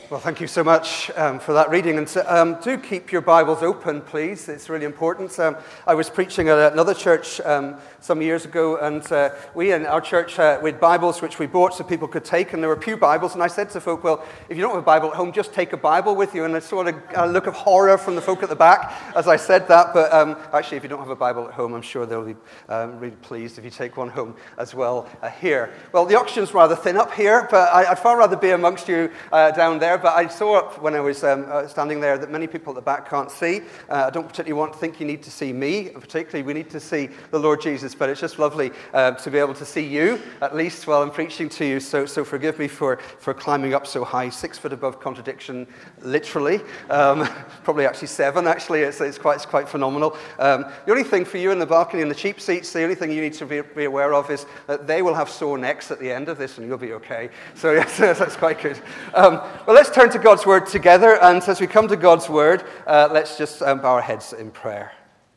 Well, thank you so much for that reading. And do keep your Bibles open, please. It's really important. I was preaching at another church some years ago, and we in our church, we had Bibles which we bought so people could take, and there were pew Bibles. And I said to folk, well, if you don't have a Bible at home, just take a Bible with you. And I saw a look of horror from the folk at the back as I said that. But actually, if you don't have a Bible at home, I'm sure they'll be really pleased if you take one home as well here. Well, the oxygen's rather thin up here, but I'd far rather be amongst you down there. But I saw when I was standing there that many people at the back can't see. I don't particularly think you need to see me. Particularly, we need to see the Lord Jesus. But it's just lovely to be able to see you, at least while I'm preaching to you. So forgive me for climbing up so high, 6 foot above contradiction, literally. Probably actually 7, actually. It's quite phenomenal. The only thing for you in the balcony and the cheap seats, the only thing you need to be aware of is that they will have sore necks at the end of this, and you'll be okay. So yes, that's quite good. Well, let's turn to God's Word together, and as we come to God's Word, let's just bow our heads in prayer.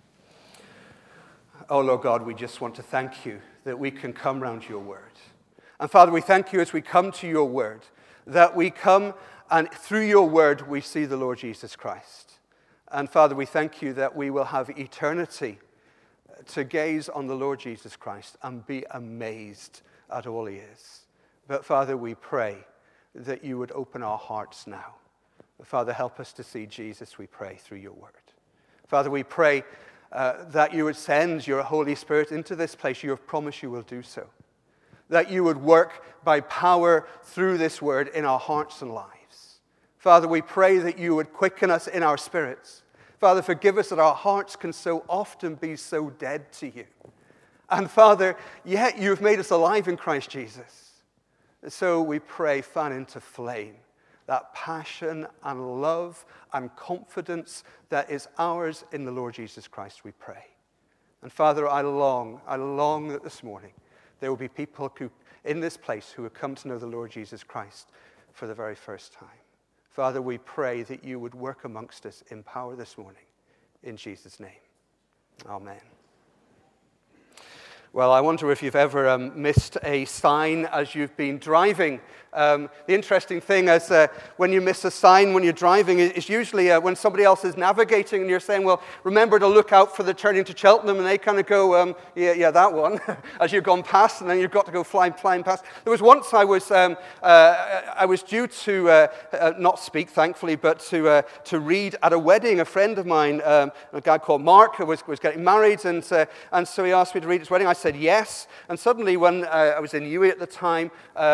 Oh, Lord God, we just want to thank you that we can come round your Word. And Father, we thank you as we come to your Word, that we come and through your Word we see the Lord Jesus Christ. And Father, we thank you that we will have eternity to gaze on the Lord Jesus Christ and be amazed at all he is. But Father, we pray that you would open our hearts now. Father, help us to see Jesus, we pray, through your word. Father, we pray that you would send your Holy Spirit into this place. You have promised you will do so. That you would work by power through this word in our hearts and lives. Father, we pray that you would quicken us in our spirits. Father, forgive us that our hearts can so often be so dead to you. And Father, yet you have made us alive in Christ Jesus. So we pray, fan into flame that passion and love and confidence that is ours in the Lord Jesus Christ, we pray. And Father, I long that this morning there will be people in this place who have come to know the Lord Jesus Christ for the very first time. Father, we pray that you would work amongst us in power this morning. In Jesus' name, amen. Well, I wonder if you've ever missed a sign as you've been driving. The interesting thing is when you miss a sign when you're driving is usually when somebody else is navigating and you're saying, well, remember to look out for the turning to Cheltenham, and they kind of go, yeah, that one, as you've gone past, and then you've got to go flying past. There was once I was due to not speak, thankfully, but to read at a wedding. A friend of mine, a guy called Mark, was getting married, and so he asked me to read his wedding. I said yes, and suddenly when I was in UWE at the time,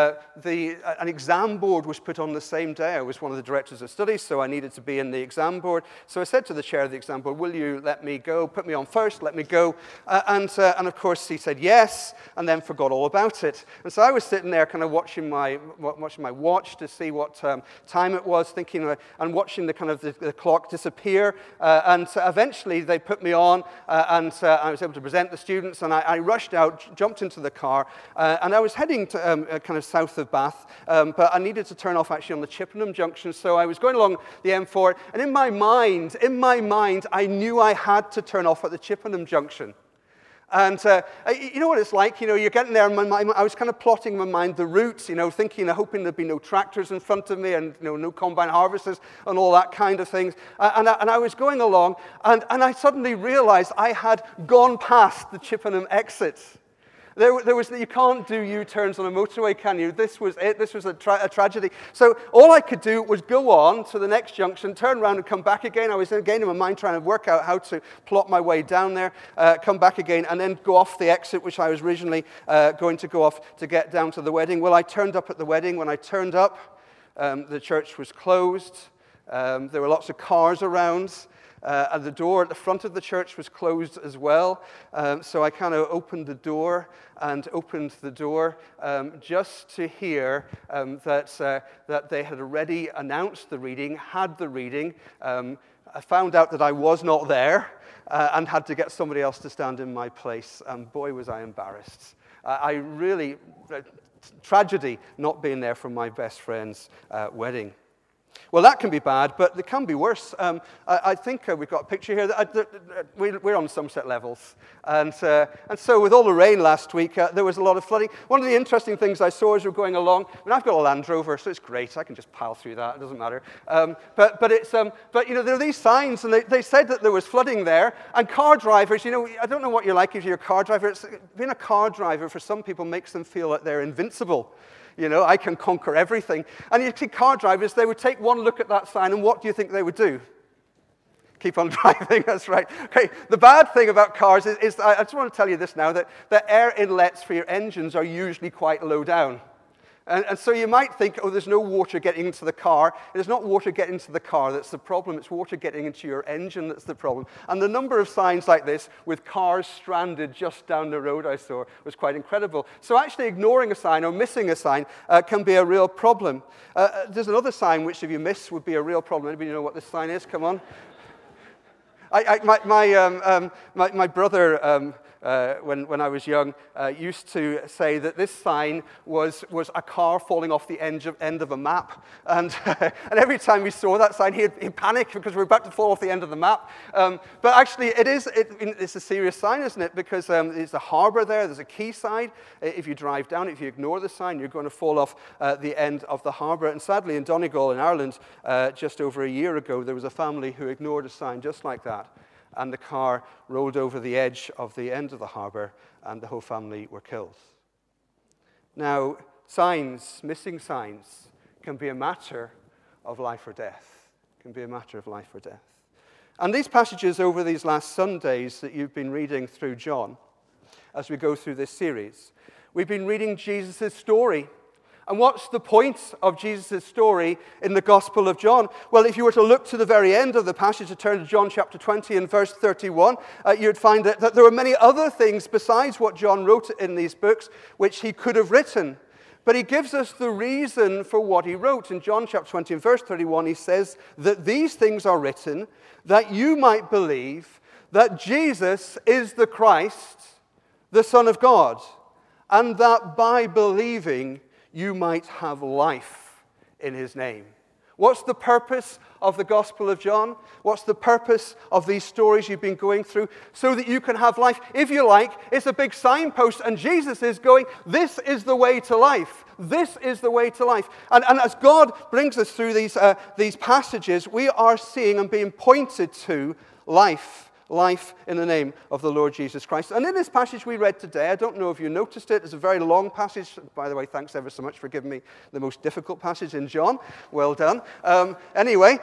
an exam board was put on the same day. I was one of the directors of studies, so I needed to be in the exam board. So I said to the chair of the exam board, will you let me go, put me on first, let me go? And of course he said yes, and then forgot all about it. And so I was sitting there kind of watching my watch to see what time it was, thinking, and watching the kind of the clock disappear. And eventually they put me on, and I was able to present the students, and I rushed out, jumped into the car, and I was heading to kind of south of Bath, but I needed to turn off actually on the Chippenham junction, so I was going along the M4, and in my mind, I knew I had to turn off at the Chippenham junction. And you know what it's like, you're getting there, and I was kind of plotting in my mind the routes, thinking, hoping there'd be no tractors in front of me, and no combine harvesters, and all that kind of things. And I was going along, and I suddenly realized I had gone past the Chippenham exit. There was you can't do U-turns on a motorway, can you? This was it. This was a tragedy. So all I could do was go on to the next junction, turn around and come back again. I was again in my mind trying to work out how to plot my way down there, come back again, and then go off the exit, which I was originally going to go off to get down to the wedding. Well, I turned up at the wedding. When I turned up, the church was closed. There were lots of cars around. And the door at the front of the church was closed as well. So I kind of opened the door just to hear that they had already announced the reading, had the reading. I found out that I was not there and had to get somebody else to stand in my place. And boy, was I embarrassed. Tragedy not being there for my best friend's wedding. Well, that can be bad, but it can be worse. I think we've got a picture here. We're on Somerset Levels. And so with all the rain last week, there was a lot of flooding. One of the interesting things I saw as we were going along, I've got a Land Rover, so it's great. I can just pile through that. It doesn't matter. But there are these signs, and they said that there was flooding there. And car drivers, I don't know what you're like if you're a car driver. Being a car driver for some people makes them feel like they're invincible. I can conquer everything. And you see car drivers, they would take one look at that sign, and what do you think they would do? Keep on driving, that's right. Okay, the bad thing about cars is I just want to tell you this now, that the air inlets for your engines are usually quite low down. And so you might think, there's no water getting into the car. It is not water getting into the car that's the problem. It's water getting into your engine that's the problem. And the number of signs like this with cars stranded just down the road I saw was quite incredible. So actually ignoring a sign or missing a sign can be a real problem. There's another sign which if you miss would be a real problem. Anybody know what this sign is? Come on. My brother... when I was young, used to say that this sign was a car falling off the end of a map. And every time we saw that sign, he'd panic because we're about to fall off the end of the map. But actually, it's a serious sign, isn't it? Because there's a harbor there, there's a quayside. If you drive down, if you ignore the sign, you're going to fall off the end of the harbor. And sadly, in Donegal, in Ireland, just over a year ago, there was a family who ignored a sign just like that. And the car rolled over the edge of the end of the harbor, and the whole family were killed. Now, missing signs, can be a matter of life or death. Can be a matter of life or death. And these passages over these last Sundays that you've been reading through John, as we go through this series, we've been reading Jesus' story. And what's the point of Jesus' story in the Gospel of John? Well, if you were to look to the very end of the passage, to turn to John chapter 20 and verse 31, you'd find that there are many other things besides what John wrote in these books which he could have written. But he gives us the reason for what he wrote. In John chapter 20 and verse 31, he says that these things are written that you might believe that Jesus is the Christ, the Son of God, and that by believing you might have life in his name. What's the purpose of the Gospel of John? What's the purpose of these stories you've been going through? So that you can have life. If you like, it's a big signpost, and Jesus is going, this is the way to life. This is the way to life. And as God brings us through these passages, we are seeing and being pointed to life. Life in the name of the Lord Jesus Christ. And in this passage we read today, I don't know if you noticed it, it's a very long passage. By the way, thanks ever so much for giving me the most difficult passage in John. Well done. Anyway,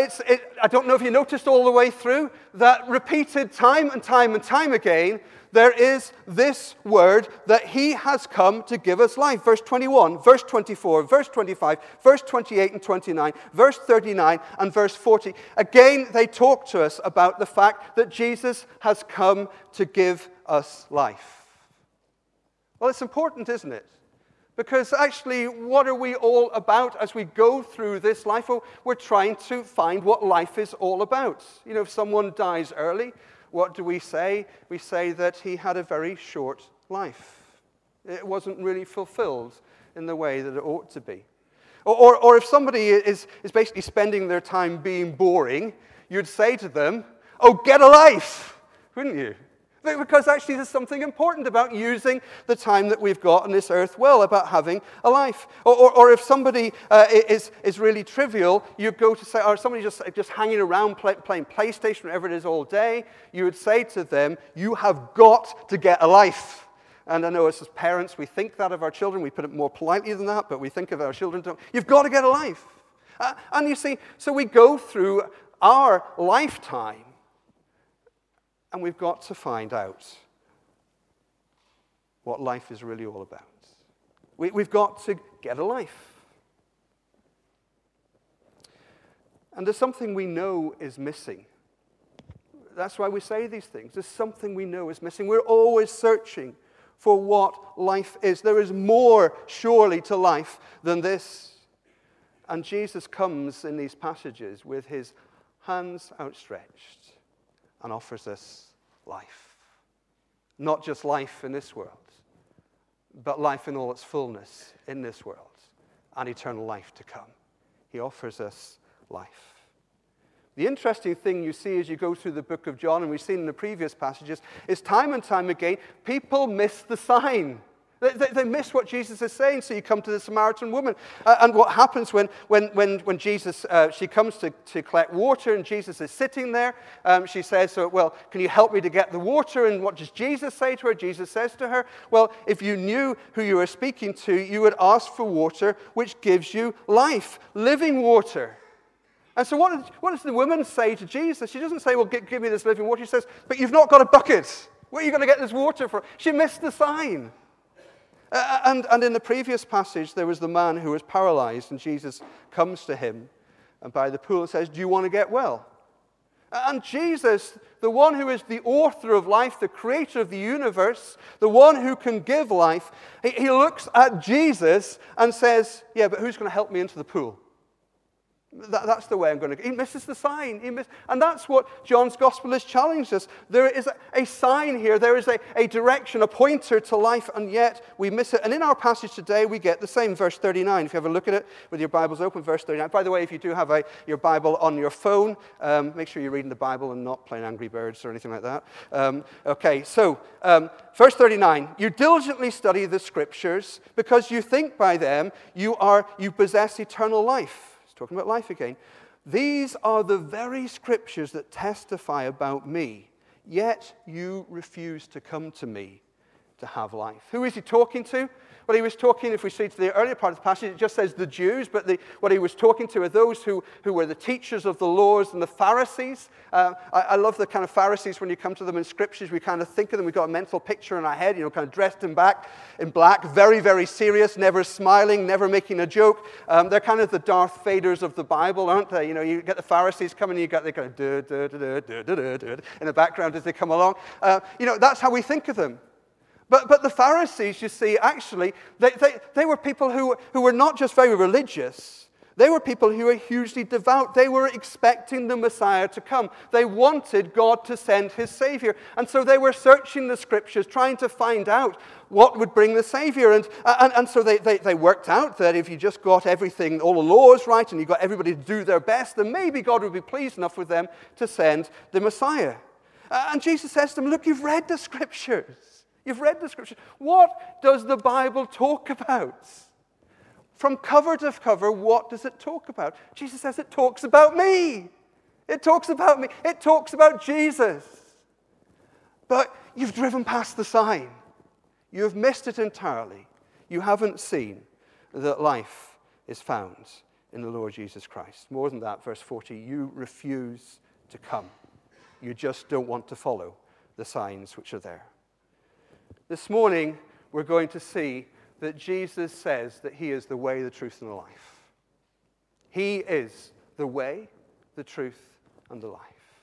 I don't know if you noticed all the way through that repeated time and time and time again, there is this word that he has come to give us life. Verse 21, verse 24, verse 25, verse 28 and 29, verse 39 and verse 40. Again, they talk to us about the fact that Jesus has come to give us life. Well, it's important, isn't it? Because actually, what are we all about as we go through this life? Well, we're trying to find what life is all about. If someone dies early, what do we say? We say that he had a very short life. It wasn't really fulfilled in the way that it ought to be. Or if somebody is basically spending their time being boring, you'd say to them, get a life, wouldn't you? Because actually there's something important about using the time that we've got on this earth well, about having a life. Or if somebody is really trivial, you go to say, or somebody just hanging around playing PlayStation, whatever it is, all day, you would say to them, you have got to get a life. And I know as parents, we think that of our children. We put it more politely than that, but we think of our children. You've got to get a life. And you see, so we go through our lifetime, and we've got to find out what life is really all about. We've got to get a life. And there's something we know is missing. That's why we say these things. There's something we know is missing. We're always searching for what life is. There is more, surely, to life than this. And Jesus comes in these passages with his hands outstretched and offers us life. Not just life in this world, but life in all its fullness in this world and eternal life to come. He offers us life. The interesting thing you see as you go through the book of John, and we've seen in the previous passages, is time and time again, people miss the sign. They miss what Jesus is saying. So you come to the Samaritan woman. And what happens when Jesus, she comes to collect water and Jesus is sitting there, she says, so, well, can you help me to get the water? And what does Jesus say to her? Jesus says to her, well, if you knew who you were speaking to, you would ask for water which gives you life, living water. And so what does the woman say to Jesus? She doesn't say, well, give me this living water. She says, but you've not got a bucket. Where are you going to get this water from? She missed the sign. And in the previous passage, there was the man who was paralyzed, and Jesus comes to him and by the pool and says, do you want to get well? And Jesus, the one who is the author of life, the creator of the universe, the one who can give life, he looks at Jesus and says, yeah, but who's going to help me into the pool? That's the way I'm going to go. He misses the sign. And that's what John's gospel has challenged us. There is a sign here. There is a direction, a pointer to life, and yet we miss it. And in our passage today, we get the same, verse 39. If you have a look at it with your Bibles open, verse 39. By the way, if you do have your Bible on your phone, make sure you're reading the Bible and not playing Angry Birds or anything like that. Okay, so verse 39. You diligently study the Scriptures because you think by them you possess eternal life. Talking about life again. These are the very Scriptures that testify about me, yet you refuse to come to me to have life. Who is he talking to? Well, he was talking, if we see to the earlier part of the passage, it just says the Jews, but what he was talking to are those who were the teachers of the laws and the Pharisees. I love the kind of Pharisees when you come to them in Scriptures. We kind of think of them, we've got a mental picture in our head, kind of dressed in black, very, very serious, never smiling, never making a joke. They're kind of the Darth Vaders of the Bible, aren't they? You get the Pharisees coming, they kind of in the background as they come along. That's how we think of them. But the Pharisees, you see, actually, they were people who were not just very religious. They were people who were hugely devout. They were expecting the Messiah to come. They wanted God to send his Savior. And so they were searching the Scriptures, trying to find out what would bring the Savior. And so they worked out that if you just got everything, all the laws right, and you got everybody to do their best, then maybe God would be pleased enough with them to send the Messiah. And Jesus says to them, look, you've read the Scriptures. You've read the Scriptures. What does the Bible talk about? From cover to cover, what does it talk about? Jesus says it talks about me. It talks about me. It talks about Jesus. But you've driven past the sign. You've missed it entirely. You haven't seen that life is found in the Lord Jesus Christ. More than that, verse 40, you refuse to come. You just don't want to follow the signs which are there. This morning, we're going to see that Jesus says that he is the way, the truth, and the life. He is the way, the truth, and the life.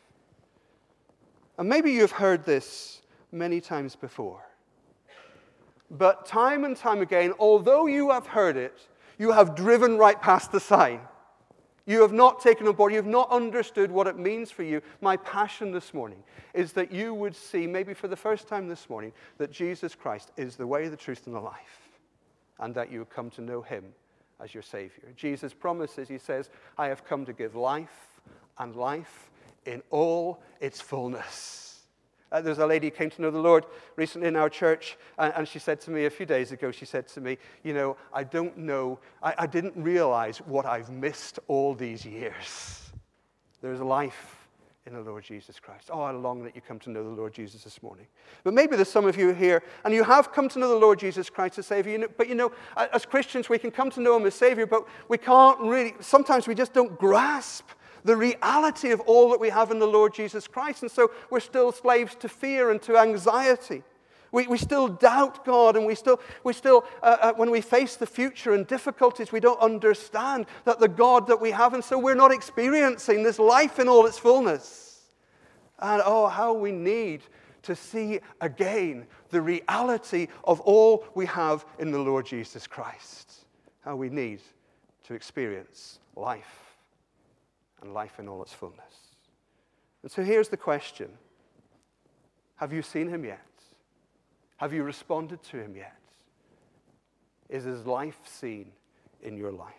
And maybe you've heard this many times before. But time and time again, although you have heard it, you have driven right past the sign. You have not taken on board, you have not understood what it means for you. My passion this morning is that you would see, maybe for the first time this morning, that Jesus Christ is the way, the truth, and the life, and that you would come to know him as your Savior. Jesus promises, he says, I have come to give life, and life in all its fullness. There's a lady who came to know the Lord recently in our church, and she said to me a few days ago, she said to me, I don't know, I didn't realize what I've missed all these years. There's life in the Lord Jesus Christ. Oh, I long that you come to know the Lord Jesus this morning. But maybe there's some of you here, and you have come to know the Lord Jesus Christ as Savior, but as Christians, we can come to know him as Savior, but we can't really, sometimes we just don't grasp the reality of all that we have in the Lord Jesus Christ. And so we're still slaves to fear and to anxiety. We still doubt God, and we still when we face the future and difficulties, we don't understand that the God that we have, and so we're not experiencing this life in all its fullness. And oh, how we need to see again the reality of all we have in the Lord Jesus Christ. How we need to experience life. And life in all its fullness. And so here's the question. Have you seen him yet? Have you responded to him yet? Is his life seen in your life?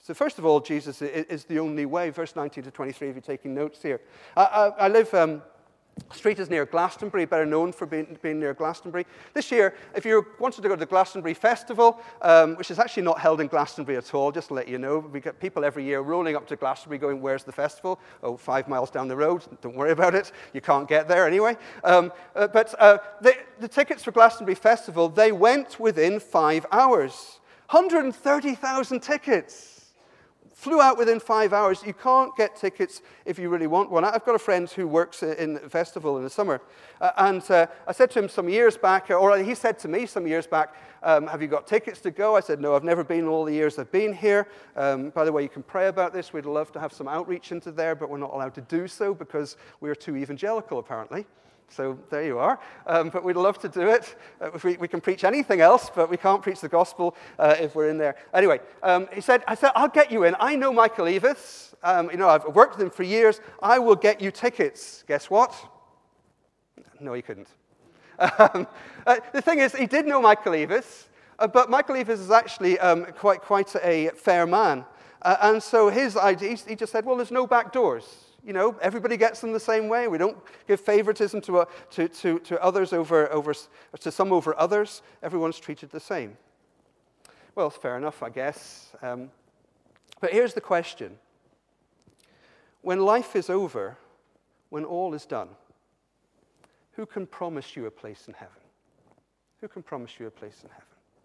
So first of all, Jesus is the only way. Verse 19 to 23, if you're taking notes here. I live... Street is near Glastonbury, better known for being near Glastonbury. This year, if you wanted to go to the Glastonbury Festival, which is actually not held in Glastonbury at all, just to let you know, we get people every year rolling up to Glastonbury going, where's the festival? Oh, 5 miles down the road. Don't worry about it. You can't get there anyway. But the tickets for Glastonbury Festival, they went within 5 hours. 130,000 tickets. Flew out within 5 hours. You can't get tickets if you really want one. I've got a friend who works in the festival in the summer. And I said to him some years back, or he said to me some years back, have you got tickets to go? I said, no, I've never been all the years I've been here. By the way, you can pray about this. We'd love to have some outreach into there, but we're not allowed to do so because we're too evangelical, apparently. So there you are. But we'd love to do it. We can preach anything else, but we can't preach the gospel if we're in there. Anyway, I said, I'll get you in. I know Michael Eavis. I've worked with him for years. I will get you tickets. Guess what? No, he couldn't. The thing is, he did know Michael Eavis, but Michael Eavis is actually quite a fair man. And so his idea, he just said, well, there's no back doors. Everybody gets them the same way. We don't give favoritism to others to some over others. Everyone's treated the same. Well, fair enough, I guess. But here's the question. When life is over, when all is done, who can promise you a place in heaven? Who can promise you a place in heaven?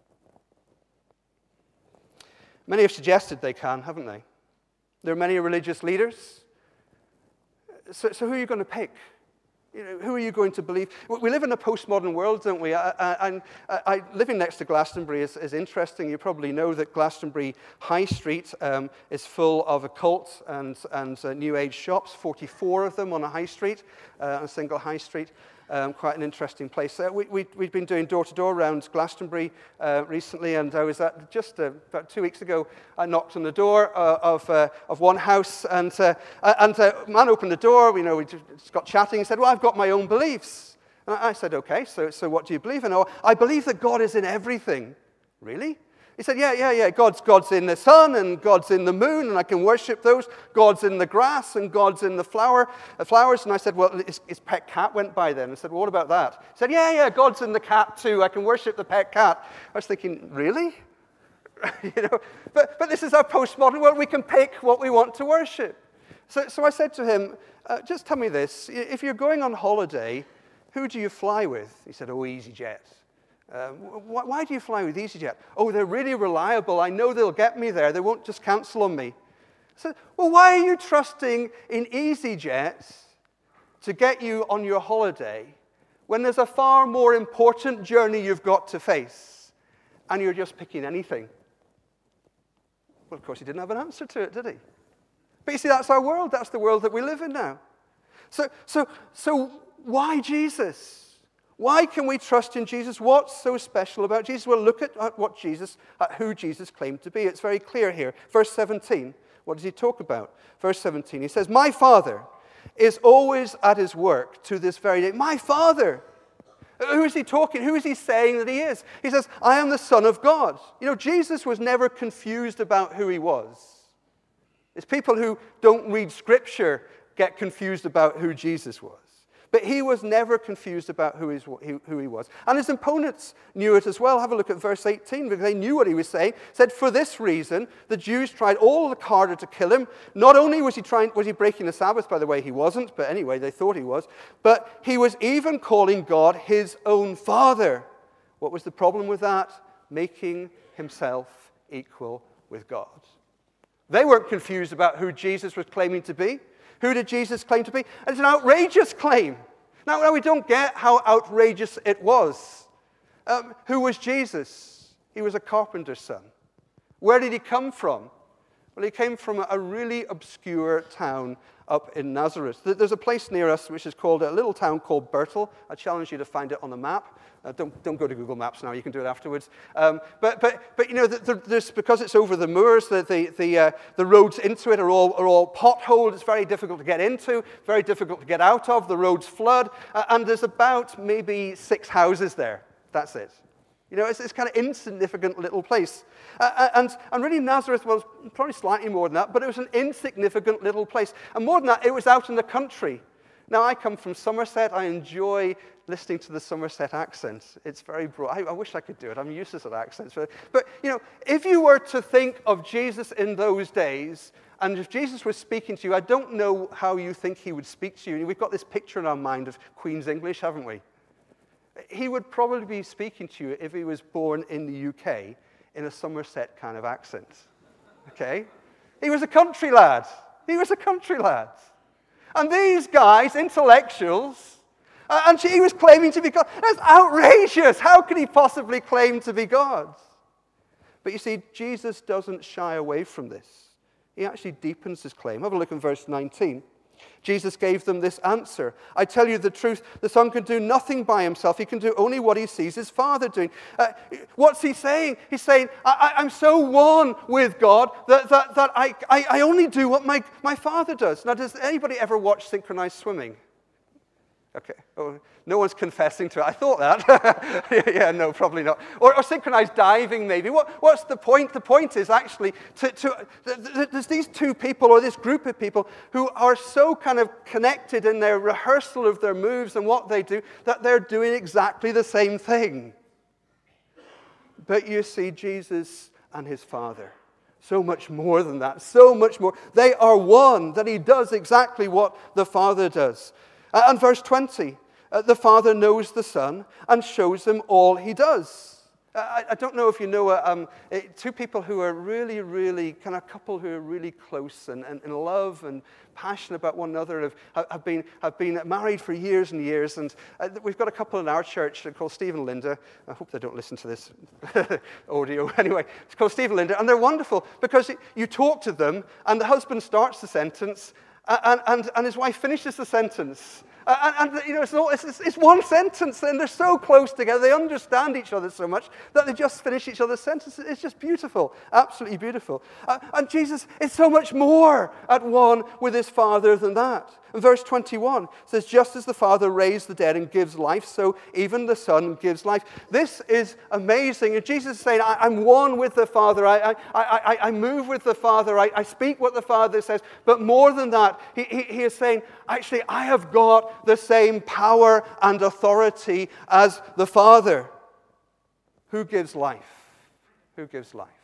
Many have suggested they can, haven't they? There are many religious leaders. So who are you going to pick? Who are you going to believe? We live in a postmodern world, don't we? Living next to Glastonbury is interesting. You probably know that Glastonbury High Street is full of occult and New Age shops, 44 of them on a high street, a single high street. Quite an interesting place. We've been doing door-to-door around Glastonbury recently, and I was just about 2 weeks ago, I knocked on the door of one house, and a man opened the door. We just got chatting. He said, well, I've got my own beliefs. And I said, okay, so what do you believe in? Oh, I believe that God is in everything. Really? He said, yeah. God's in the sun, and God's in the moon, and I can worship those. God's in the grass, and God's in the flowers. And I said, well, his pet cat went by then. I said, well, what about that? He said, yeah, God's in the cat too. I can worship the pet cat. I was thinking, really? But this is our postmodern world. We can pick what we want to worship. So I said to him, just tell me this. If you're going on holiday, who do you fly with? He said, oh, EasyJet. Why do you fly with EasyJet? Oh, they're really reliable. I know they'll get me there. They won't just cancel on me. I said, well, why are you trusting in EasyJet to get you on your holiday when there's a far more important journey you've got to face, and you're just picking anything? Well, of course, he didn't have an answer to it, did he? But you see, that's our world. That's the world that we live in now. So why Jesus? Why can we trust in Jesus? What's so special about Jesus? Well, look at who Jesus claimed to be. It's very clear here. Verse 17, what does he talk about? Verse 17, he says, my Father is always at his work to this very day. My Father. Who is he talking? Who is he saying that he is? He says, I am the Son of God. Jesus was never confused about who he was. It's people who don't read Scripture get confused about who Jesus was. But he was never confused about who he was. And his opponents knew it as well. Have a look at verse 18, because they knew what he was saying. It said, for this reason, the Jews tried all the harder to kill him. Not only was he breaking the Sabbath, by the way, he wasn't, but anyway, they thought he was. But he was even calling God his own Father. What was the problem with that? Making himself equal with God. They weren't confused about who Jesus was claiming to be. Who did Jesus claim to be? It's an outrageous claim. Now we don't get how outrageous it was. Who was Jesus? He was a carpenter's son. Where did he come from? Well, he came from a really obscure town up in Nazareth. There's a place near us which is called a little town called Birtle. I challenge you to find it on the map. Don't go to Google Maps now. You can do it afterwards. But because it's over the moors, the roads into it are all potholed. It's very difficult to get into, very difficult to get out of. The roads flood, and there's about maybe 6 houses there. That's it. You know, it's this kind of insignificant little place. And really Nazareth was probably slightly more than that, but it was an insignificant little place. And more than that, it was out in the country. Now, I come from Somerset. I enjoy listening to the Somerset accent. It's very broad. I wish I could do it. I'm useless at accents. But, you know, if you were to think of Jesus in those days, and if Jesus was speaking to you, I don't know how you think he would speak to you. We've got this picture in our mind of Queen's English, haven't we? He would probably be speaking to you if he was born in the UK in a Somerset kind of accent. Okay? He was a country lad. He was a country lad. And these guys, intellectuals, and he was claiming to be God. That's outrageous. How could he possibly claim to be God? But you see, Jesus doesn't shy away from this. He actually deepens his claim. Have a look in verse 19. Jesus gave them this answer. I tell you the truth, the Son can do nothing by himself. He can do only what he sees his Father doing. What's he saying? He's saying, I'm so one with God that I only do what my Father does. Now, does anybody ever watch synchronized swimming? Okay. Oh, no one's confessing to it. I thought that. Yeah, no, probably not. Or synchronized diving, maybe. What's the point? The point is actually there's these two people or this group of people who are so kind of connected in their rehearsal of their moves and what they do that they're doing exactly the same thing. But you see, Jesus and his Father, so much more than that, so much more. They are one, that he does exactly what the Father does. And verse 20, the Father knows the Son and shows him all he does. I don't know if you know two people who are really, really, kind of a couple who are really close and in love and passionate about one another, have been married for years and years. And we've got a couple in our church called Steve and Linda. I hope they don't listen to this audio. Anyway, it's called Steve and Linda. And they're wonderful because you talk to them and the husband starts the sentence and his wife finishes the sentence. And you know, it's one sentence, and they're so close together, they understand each other so much that they just finish each other's sentences. It's just beautiful, absolutely beautiful. And Jesus is so much more at one with his Father than that. And verse 21 says, just as the Father raised the dead and gives life, so even the Son gives life. This is amazing. And Jesus is saying, I'm one with the Father. I move with the Father. I speak what the Father says. But more than that, he is saying, actually, I have got the same power and authority as the Father. Who gives life? Who gives life?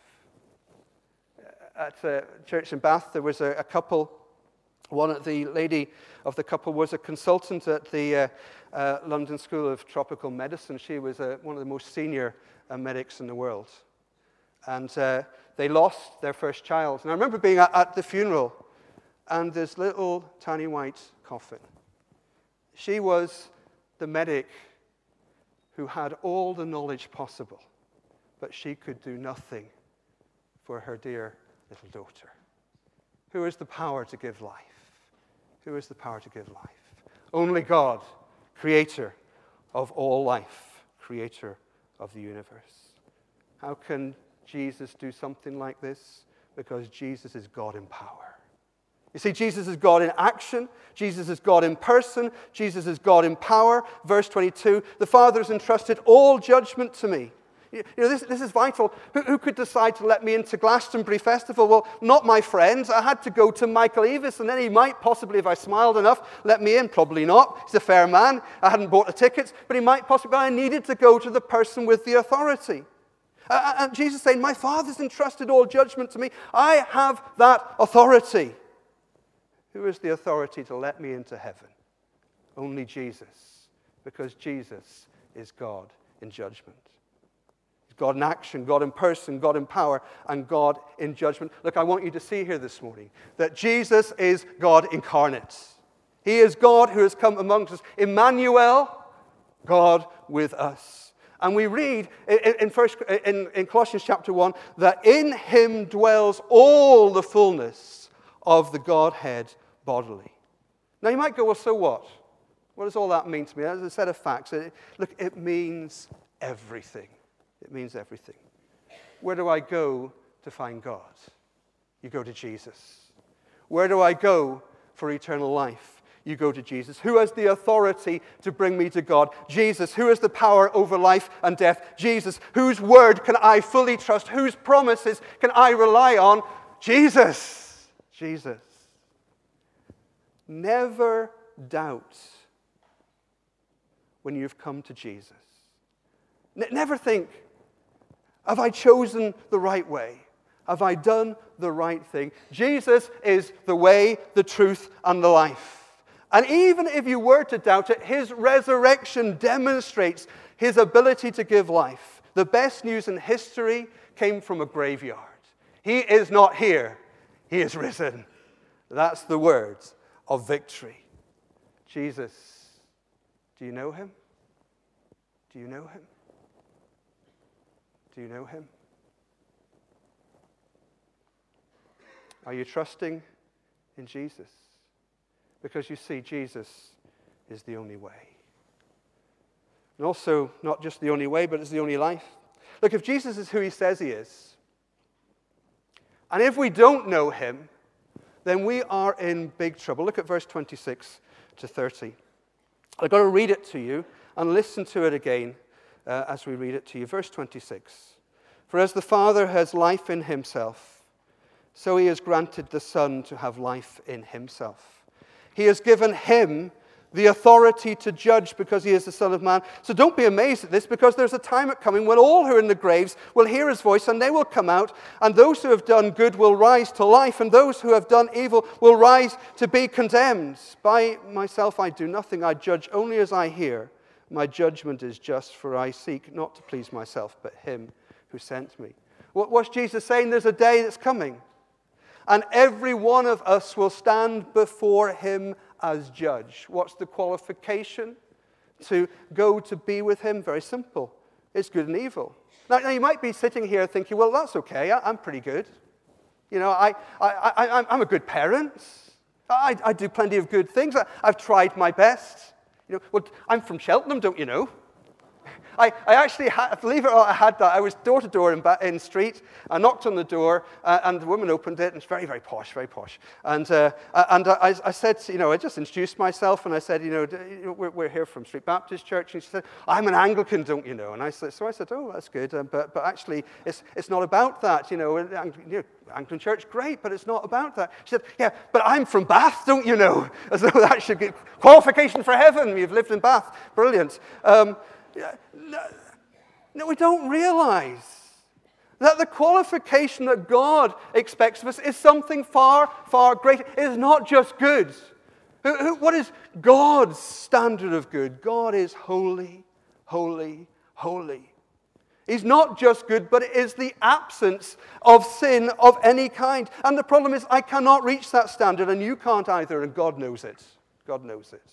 At a church in Bath, there was a couple. The lady of the couple was a consultant at the London School of Tropical Medicine. She was one of the most senior medics in the world. And they lost their first child. And I remember being at the funeral, and this little tiny white coffin. She was the medic who had all the knowledge possible, but she could do nothing for her dear little daughter. Who has the power to give life? Who has the power to give life? Only God, creator of all life, creator of the universe. How can Jesus do something like this? Because Jesus is God in power. You see, Jesus is God in action. Jesus is God in person. Jesus is God in power. Verse 22, the Father has entrusted all judgment to me. You know, this is vital. Who could decide to let me into Glastonbury Festival? Well, not my friends. I had to go to Michael Eavis, and then he might possibly, if I smiled enough, let me in. Probably not. He's a fair man. I hadn't bought the tickets, but he might possibly. But I needed to go to the person with the authority. And Jesus is saying, my Father's entrusted all judgment to me. I have that authority. Who has the authority to let me into heaven? Only Jesus, because Jesus is God in judgment. God in action, God in person, God in power, and God in judgment. Look, I want you to see here this morning that Jesus is God incarnate. He is God who has come amongst us. Emmanuel, God with us. And we read in Colossians chapter 1 that in him dwells all the fullness of the Godhead bodily. Now you might go, well, so what? What does all that mean to me? As a set of facts, look, it means everything. It means everything. Where do I go to find God? You go to Jesus. Where do I go for eternal life? You go to Jesus. Who has the authority to bring me to God? Jesus. Who has the power over life and death? Jesus. Whose word can I fully trust? Whose promises can I rely on? Jesus. Jesus. Never doubt when you've come to Jesus. Never think, have I chosen the right way? Have I done the right thing? Jesus is the way, the truth, and the life. And even if you were to doubt it, his resurrection demonstrates his ability to give life. The best news in history came from a graveyard. He is not here. He is risen. That's the words of victory. Jesus, do you know him? Do you know him? Do you know him? Are you trusting in Jesus? Because you see, Jesus is the only way. And also, not just the only way, but it's the only life. Look, if Jesus is who he says he is, and if we don't know him, then we are in big trouble. Look at verse 26 to 30. I've got to read it to you and listen to it again as we read it to you. Verse 26. For as the Father has life in himself, so he has granted the Son to have life in himself. He has given him the authority to judge because he is the Son of Man. So don't be amazed at this, because there's a time coming when all who are in the graves will hear his voice, and they will come out, and those who have done good will rise to life, and those who have done evil will rise to be condemned. By myself I do nothing. I judge only as I hear. My judgment is just, for I seek not to please myself, but him who sent me. What's Jesus saying? There's a day that's coming, and every one of us will stand before him as judge. What's the qualification to go to be with him? Very simple. It's good and evil. Now you might be sitting here thinking, well, that's okay. I'm pretty good. You know, I'm a good parent. I do plenty of good things. I've tried my best. You know, well, I'm from Cheltenham, don't you know? I actually had, believe it or not, I had that. I was door to door in the street. I knocked on the door, and the woman opened it, and it's very, very posh, very posh. And I said, you know, I just introduced myself, and I said, you know, we're here from Street Baptist Church. And she said, I'm an Anglican, don't you know? And I said, oh, that's good, but actually, it's not about that, you know. Anglican Church, great, but it's not about that. She said, yeah, but I'm from Bath, don't you know? As though that should be qualification for heaven. You've lived in Bath. Brilliant. No, we don't realize that the qualification that God expects of us is something far, far greater. It is not just good. What is God's standard of good? God is holy, holy, holy. He's not just good, but it is the absence of sin of any kind. And the problem is, I cannot reach that standard, and you can't either, and God knows it. God knows it.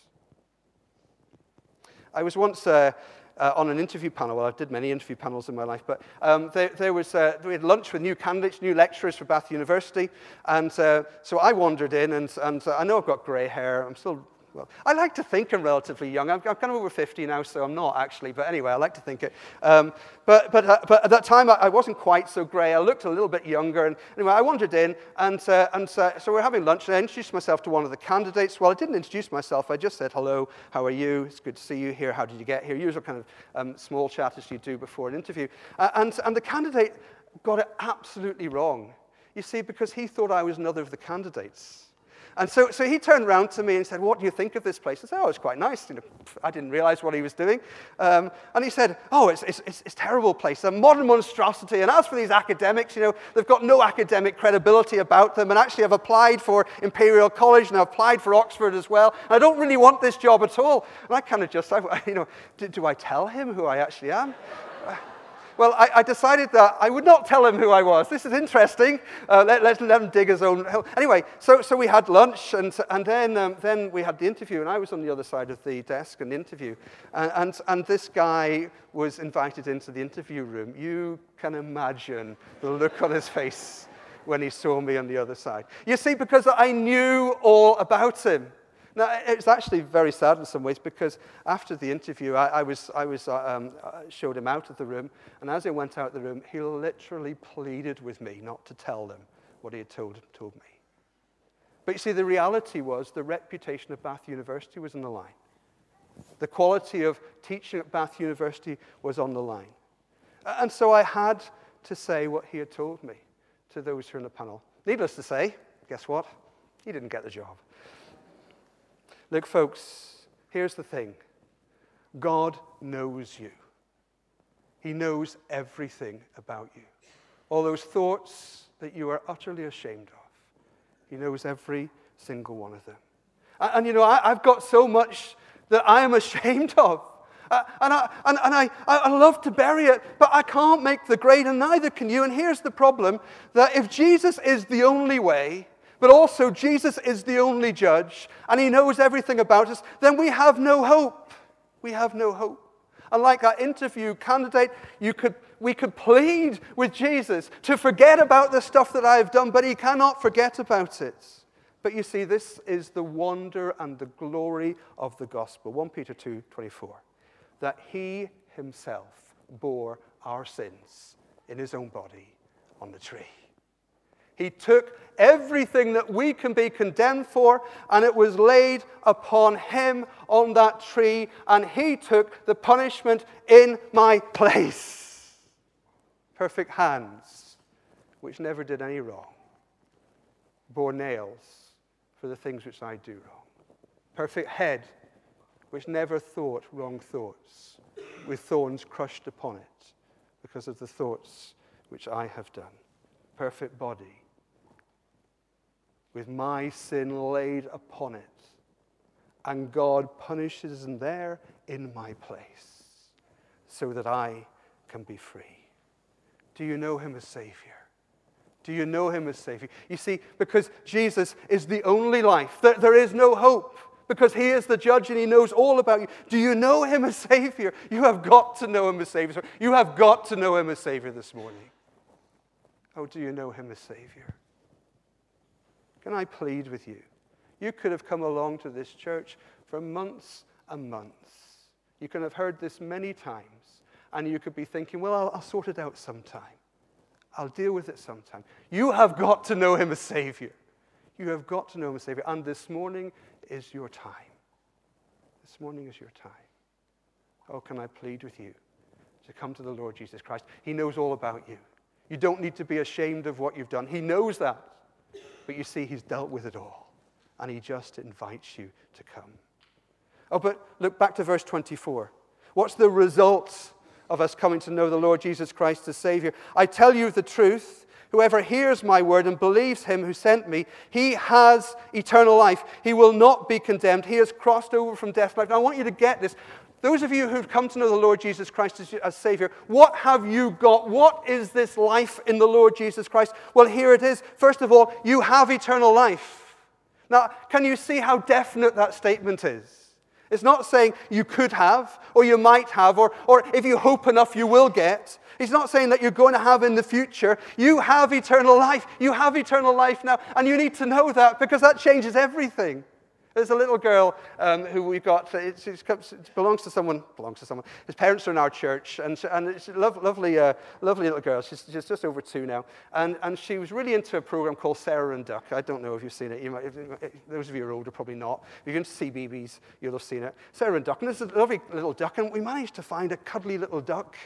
I was once on an interview panel. Well, I did many interview panels in my life, but we had lunch with new candidates, new lecturers for Bath University, and so I wandered in, and I know I've got grey hair. I'm still, well, I like to think I'm relatively young. I'm kind of over 50 now, so I'm not actually, but anyway, I like to think it. But at that time, I wasn't quite so grey. I looked a little bit younger, and anyway, I wandered in, and so we're having lunch, and I introduced myself to one of the candidates. Well, I didn't introduce myself. I just said, hello, how are you? It's good to see you here. How did you get here? Usual kind of small chat as you do before an interview. And the candidate got it absolutely wrong, you see, because he thought I was another of the candidates. And so he turned around to me and said, what do you think of this place? I said, oh, it's quite nice. You know, I didn't realize what he was doing. And he said, oh, it's a terrible place, a modern monstrosity. And as for these academics, you know, they've got no academic credibility about them. And actually, I've applied for Imperial College, and I've applied for Oxford as well. And I don't really want this job at all. And I kind of just, you know, do I tell him who I actually am? Well, I decided that I would not tell him who I was. This is interesting. Let him dig his own hole. Anyway, so we had lunch, and then we had the interview, and I was on the other side of the desk in the interview. And this guy was invited into the interview room. You can imagine the look on his face when he saw me on the other side. You see, because I knew all about him. Now, it's actually very sad in some ways, because after the interview, I showed him out of the room, and as he went out of the room, he literally pleaded with me not to tell them what he had told me. But you see, the reality was the reputation of Bath University was on the line. The quality of teaching at Bath University was on the line. And so I had to say what he had told me to those who are in the panel. Needless to say, guess what? He didn't get the job. Look, folks, here's the thing. God knows you. He knows everything about you. All those thoughts that you are utterly ashamed of. He knows every single one of them. And you know, I've got so much that I am ashamed of. And I love to bury it, but I can't make the grade, and neither can you. And here's the problem, that if Jesus is the only way, but also Jesus is the only judge, and he knows everything about us, then we have no hope. We have no hope. And like that interview candidate, we could plead with Jesus to forget about the stuff that I've done, but he cannot forget about it. But you see, this is the wonder and the glory of the gospel. 1 Peter 2:24, that he himself bore our sins in his own body on the tree. He took everything that we can be condemned for, and it was laid upon him on that tree, and he took the punishment in my place. Perfect hands, which never did any wrong, bore nails for the things which I do wrong. Perfect head, which never thought wrong thoughts, with thorns crushed upon it because of the thoughts which I have done. Perfect body, with my sin laid upon it, and God punishes him there in my place, so that I can be free. Do you know him as Savior? Do you know him as Savior? You see, because Jesus is the only life, there is no hope, because he is the judge and he knows all about you. Do you know him as Savior? You have got to know him as Savior. You have got to know him as Savior this morning. Oh, do you know him as Savior? Can I plead with you? You could have come along to this church for months and months. You could have heard this many times, and you could be thinking, well, I'll sort it out sometime. I'll deal with it sometime. You have got to know him as Savior. You have got to know him as Savior. And this morning is your time. This morning is your time. Oh, can I plead with you to come to the Lord Jesus Christ? He knows all about you. You don't need to be ashamed of what you've done. He knows that. But you see, he's dealt with it all. And he just invites you to come. Oh, but look back to verse 24. What's the result of us coming to know the Lord Jesus Christ as Savior? I tell you the truth. Whoever hears my word and believes him who sent me, he has eternal life. He will not be condemned. He has crossed over from death to life. Now, I want you to get this. Those of you who've come to know the Lord Jesus Christ as Savior, what have you got? What is this life in the Lord Jesus Christ? Well, here it is. First of all, you have eternal life. Now, can you see how definite that statement is? It's not saying you could have, or you might have, or if you hope enough you will get. He's not saying that you're going to have in the future. You have eternal life. You have eternal life now, and you need to know that, because that changes everything. There's a little girl who we got. It belongs to someone. His parents are in our church, and it's a lovely little girl. She's just over 2 now, and she was really into a program called Sarah and Duck. I don't know if you've seen it. You might, those of you who are older, probably not. If you're into CBeebies, you'll have seen it. Sarah and Duck, and there's a lovely little duck, and we managed to find a cuddly little duck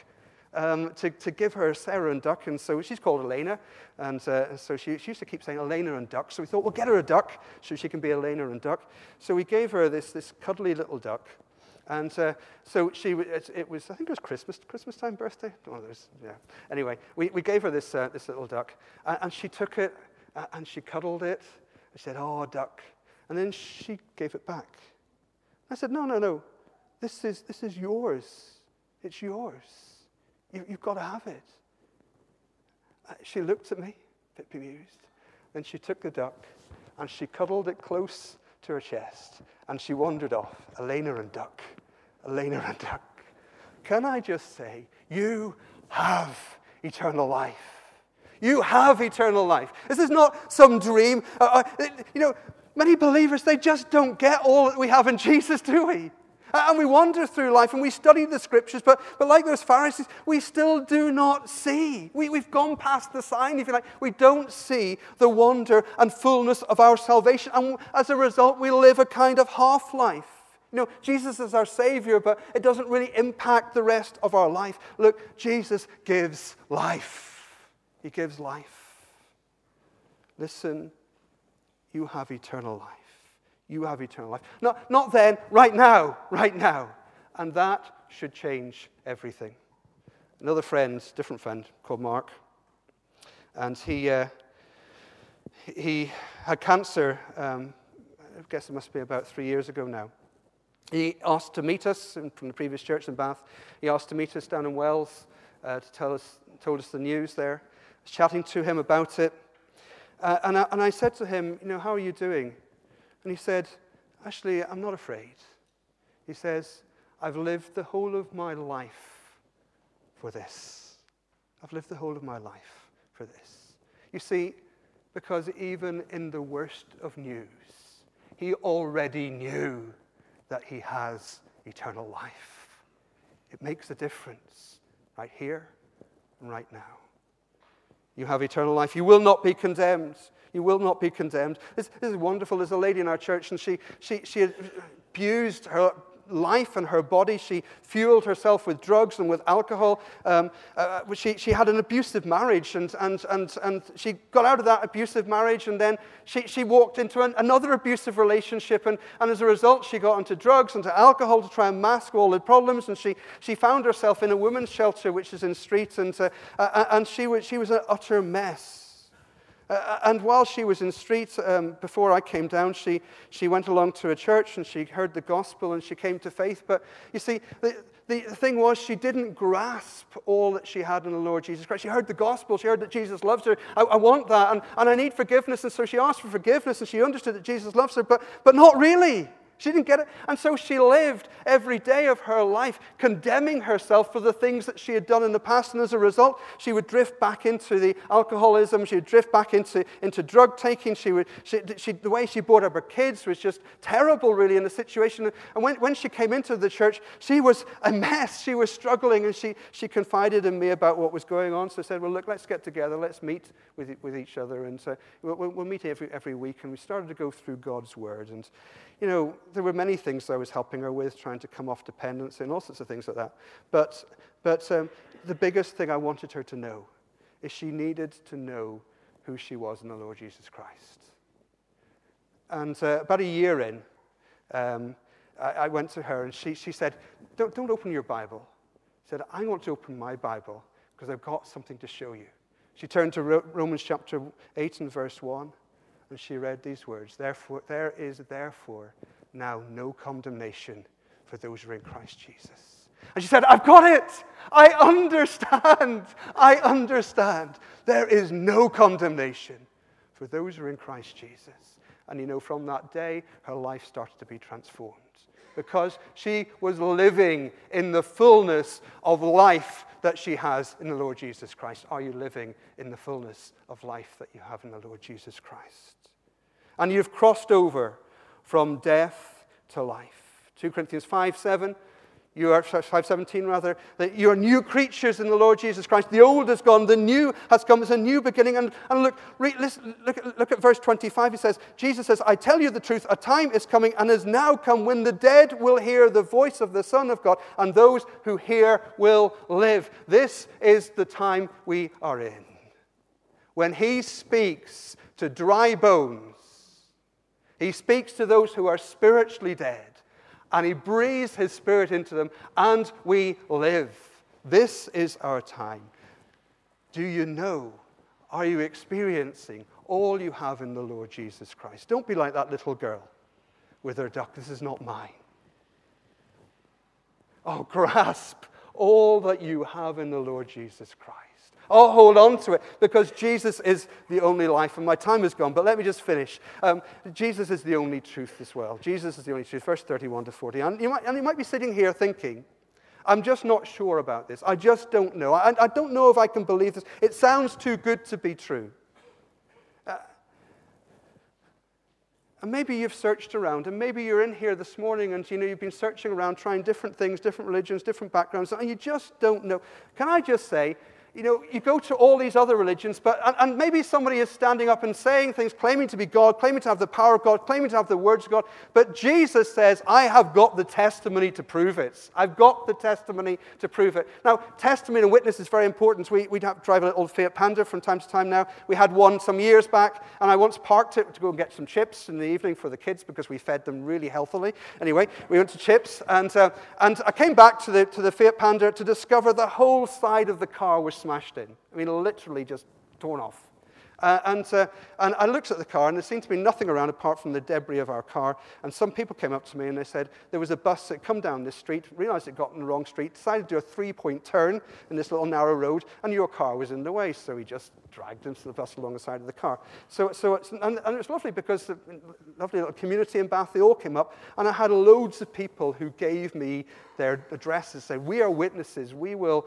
to give her Sarah and Duck, and so she's called Elena, and so she used to keep saying Elena and Duck, so we thought, we'll get her a duck so she can be Elena and Duck. So we gave her this cuddly little duck, and so it was, I think it was Christmas time, birthday? One of those, yeah. Anyway, we gave her this little duck, and she took it, and she cuddled it, and she said, oh, duck, and then she gave it back. I said, no, this is yours, it's yours. You've got to have it. She looked at me, a bit bemused. Then she took the duck and she cuddled it close to her chest and she wandered off. Elena and Duck. Elena and Duck. Can I just say, you have eternal life. You have eternal life. This is not some dream. Many believers, they just don't get all that we have in Jesus, do we? And we wander through life and we study the scriptures, but like those Pharisees, we still do not see. We've gone past the sign, if you like. We don't see the wonder and fullness of our salvation. And as a result, we live a kind of half-life. Jesus is our Savior, but it doesn't really impact the rest of our life. Look, Jesus gives life. He gives life. Listen, you have eternal life. You have eternal life. Not then, right now. And that should change everything. Another friend, different friend, called Mark, and he had cancer, I guess it must be about 3 years ago now. He asked to meet us from the previous church in Bath. He asked to meet us down in Wells told us the news there. I was chatting to him about it. And I said to him, how are you doing? And he said, actually, I'm not afraid. He says, I've lived the whole of my life for this. I've lived the whole of my life for this. You see, because even in the worst of news, he already knew that he has eternal life. It makes a difference right here and right now. You have eternal life. You will not be condemned. You will not be condemned. This is wonderful. There's a lady in our church, and she had abused her life and her body. She fueled herself with drugs and with alcohol. She had an abusive marriage, and she got out of that abusive marriage, and then she walked into another abusive relationship, and as a result, she got into drugs and to alcohol to try and mask all the problems, and she found herself in a women's shelter, which is in Street, and she was an utter mess. And while she was in Street, before I came down, she went along to a church and she heard the gospel and she came to faith. But you see, the thing was, she didn't grasp all that she had in the Lord Jesus Christ. She heard the gospel. She heard that Jesus loves her. I want that, and I need forgiveness. And so she asked for forgiveness, and she understood that Jesus loves her, but not really. She didn't get it. And so she lived every day of her life condemning herself for the things that she had done in the past. And as a result, she would drift back into the alcoholism. She would drift back into drug taking. The way she brought up her kids was just terrible, really, in the situation. And when she came into the church, she was a mess. She was struggling, and she confided in me about what was going on. So I said, well, look, let's get together. Let's meet with each other. And so we'll meet every week. And we started to go through God's Word. And there were many things I was helping her with, trying to come off dependency and all sorts of things like that. But the biggest thing I wanted her to know is she needed to know who she was in the Lord Jesus Christ. And about a year in, I went to her and she said, don't open your Bible. She said, I want to open my Bible because I've got something to show you. She turned to Romans chapter 8 and verse 1. And she read these words, there is now no condemnation for those who are in Christ Jesus. And she said, I've got it. I understand. There is no condemnation for those who are in Christ Jesus. And from that day, her life started to be transformed. Because she was living in the fullness of life that she has in the Lord Jesus Christ. Are you living in the fullness of life that you have in the Lord Jesus Christ? And you've crossed over from death to life. 2 Corinthians 5:17, that you are new creatures in the Lord Jesus Christ. The old is gone, the new has come. It's a new beginning. And look at verse 25. He says, Jesus says, I tell you the truth, a time is coming and has now come when the dead will hear the voice of the Son of God, and those who hear will live. This is the time we are in. When he speaks to dry bones, he speaks to those who are spiritually dead, and he breathes his Spirit into them, and we live. This is our time. Do you know? Are you experiencing all you have in the Lord Jesus Christ? Don't be like that little girl with her duck. This is not mine. Oh, grasp all that you have in the Lord Jesus Christ. Oh, hold on to it, because Jesus is the only life, and my time is gone, but let me just finish. Jesus is the only truth as well. Jesus is the only truth, verse 31 to 40. And you might be sitting here thinking, I'm just not sure about this. I just don't know. I don't know if I can believe this. It sounds too good to be true. And maybe you've searched around, and maybe you're in here this morning and you've been searching around, trying different things, different religions, different backgrounds, and you just don't know. Can I just say, you go to all these other religions, and maybe somebody is standing up and saying things, claiming to be God, claiming to have the power of God, claiming to have the words of God, but Jesus says, I have got the testimony to prove it. I've got the testimony to prove it. Now, testimony and witness is very important. We'd have to drive a little Fiat Panda from time to time now. We had one some years back, and I once parked it to go and get some chips in the evening for the kids because we fed them really healthily. Anyway, we went to chips, and I came back to the Fiat Panda to discover the whole side of the car was smashed in. I mean, literally just torn off. And I looked at the car, and there seemed to be nothing around apart from the debris of our car. And some people came up to me, and they said there was a bus that had come down this street, realized it got in the wrong street, decided to do a 3-point turn in this little narrow road, and your car was in the way. So we just dragged into the bus along the side of the car. And it was lovely because a lovely little community in Bath, they all came up, and I had loads of people who gave me their addresses, say, we are witnesses, we will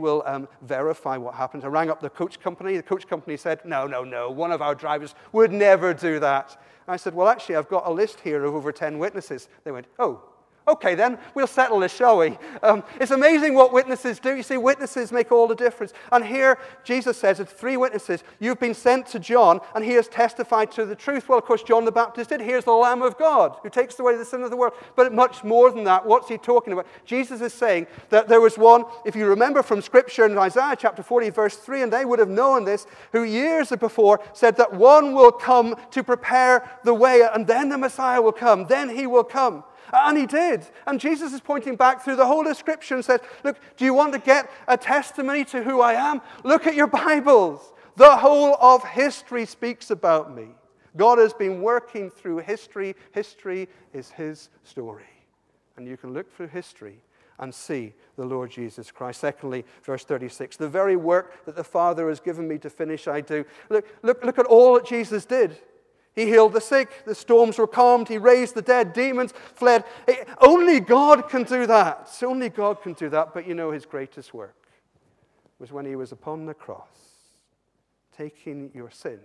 verify what happened. I rang up the coach company. The coach company said, no, one of our drivers would never do that. And I said, well, actually, I've got a list here of over 10 witnesses. They went, oh, okay, then we'll settle this, shall we? It's amazing what witnesses do. You see, witnesses make all the difference. And here, Jesus says, it's 3 witnesses. You've been sent to John, and he has testified to the truth. Well, of course, John the Baptist did. Here's the Lamb of God who takes away the sin of the world. But much more than that, what's he talking about? Jesus is saying that there was one, if you remember from Scripture in Isaiah chapter 40, verse 3, and they would have known this, who years before said that one will come to prepare the way, and then the Messiah will come. Then he will come. And he did. And Jesus is pointing back through the whole of Scripture and says, look, do you want to get a testimony to who I am? Look at your Bibles. The whole of history speaks about me. God has been working through history. History is his story. And you can look through history and see the Lord Jesus Christ. Secondly, verse 36, the very work that the Father has given me to finish, I do. Look at all that Jesus did. He healed the sick, the storms were calmed, he raised the dead, demons fled. Only God can do that. Only God can do that. But his greatest work was when he was upon the cross, taking your sin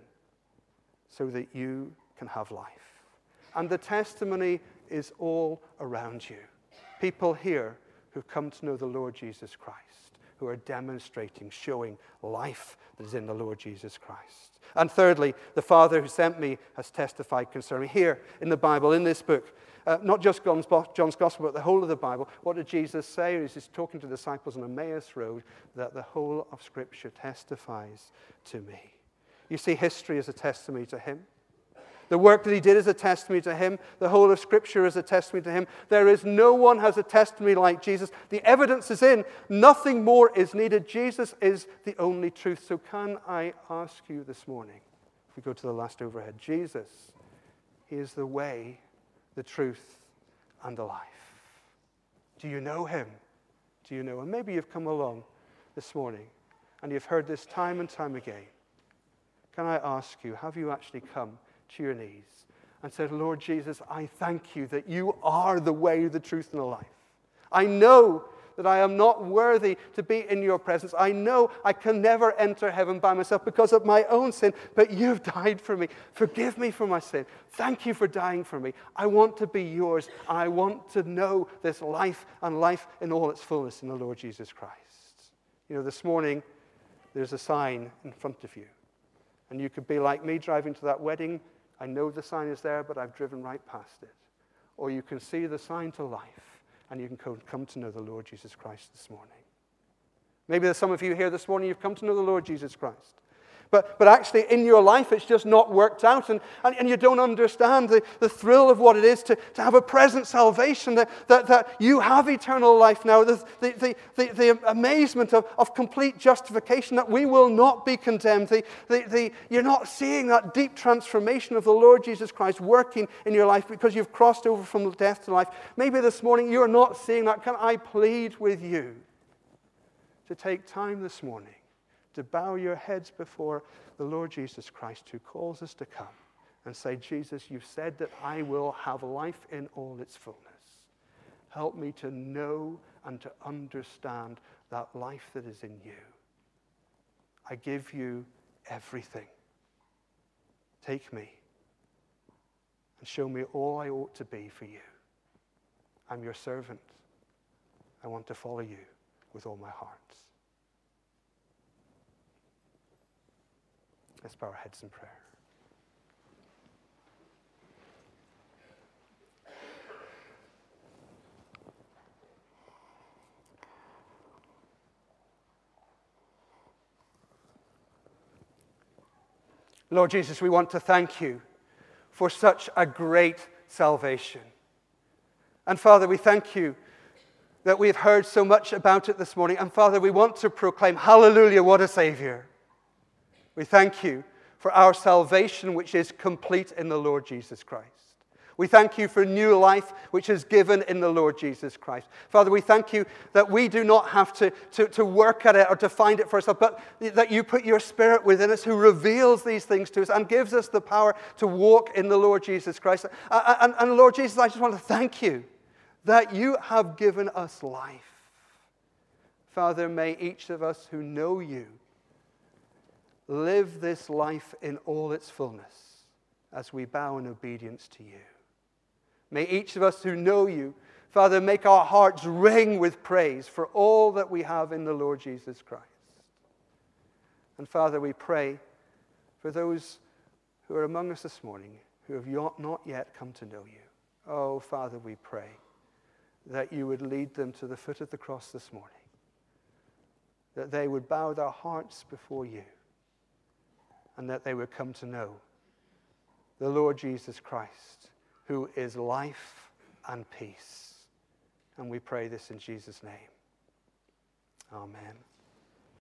so that you can have life. And the testimony is all around you. People here who've come to know the Lord Jesus Christ, who are demonstrating, showing life that is in the Lord Jesus Christ. And thirdly, the Father who sent me has testified concerning me. Here in the Bible, in this book, not just John's Gospel, but the whole of the Bible, what did Jesus say? He's talking to the disciples on Emmaus Road, that the whole of Scripture testifies to me. You see, history is a testimony to him. The work that he did is a testimony to him. The whole of Scripture is a testimony to him. There is no one has a testimony like Jesus. The evidence is in. Nothing more is needed. Jesus is the only truth. So can I ask you this morning, if we go to the last overhead, Jesus, he is the way, the truth, and the life. Do you know him? Do you know him? Maybe you've come along this morning and you've heard this time and time again. Can I ask you, have you actually come to your knees and said, Lord Jesus, I thank you that you are the way, the truth, and the life. I know that I am not worthy to be in your presence. I know I can never enter heaven by myself because of my own sin, but you've died for me. Forgive me for my sin. Thank you for dying for me. I want to be yours. I want to know this life and life in all its fullness in the Lord Jesus Christ. This morning, there's a sign in front of you. And you could be like me driving to that wedding. I know the sign is there, but I've driven right past it. Or you can see the sign to life, and you can come to know the Lord Jesus Christ this morning. Maybe there's some of you here this morning, you've come to know the Lord Jesus Christ. But actually, in your life, it's just not worked out, and you don't understand the thrill of what it is to have a present salvation, that you have eternal life now, the amazement of complete justification, that we will not be condemned. You're not seeing that deep transformation of the Lord Jesus Christ working in your life because you've crossed over from death to life. Maybe this morning you're not seeing that. Can I plead with you to take time this morning to bow your heads before the Lord Jesus Christ, who calls us to come and say, Jesus, you've said that I will have life in all its fullness. Help me to know and to understand that life that is in you. I give you everything. Take me and show me all I ought to be for you. I'm your servant. I want to follow you with all my heart. Let's bow our heads in prayer. Lord Jesus, we want to thank you for such a great salvation. And Father, we thank you that we've heard so much about it this morning. And Father, we want to proclaim, hallelujah, what a Savior. We thank you for our salvation, which is complete in the Lord Jesus Christ. We thank you for new life, which is given in the Lord Jesus Christ. Father, we thank you that we do not have to work at it or to find it for ourselves, but that you put your Spirit within us who reveals these things to us and gives us the power to walk in the Lord Jesus Christ. And Lord Jesus, I just want to thank you that you have given us life. Father, may each of us who know you live this life in all its fullness as we bow in obedience to you. May each of us who know you, Father, make our hearts ring with praise for all that we have in the Lord Jesus Christ. And Father, we pray for those who are among us this morning who have not yet come to know you. Oh, Father, we pray that you would lead them to the foot of the cross this morning, that they would bow their hearts before you, and that they would come to know the Lord Jesus Christ, who is life and peace. And we pray this in Jesus' name. Amen.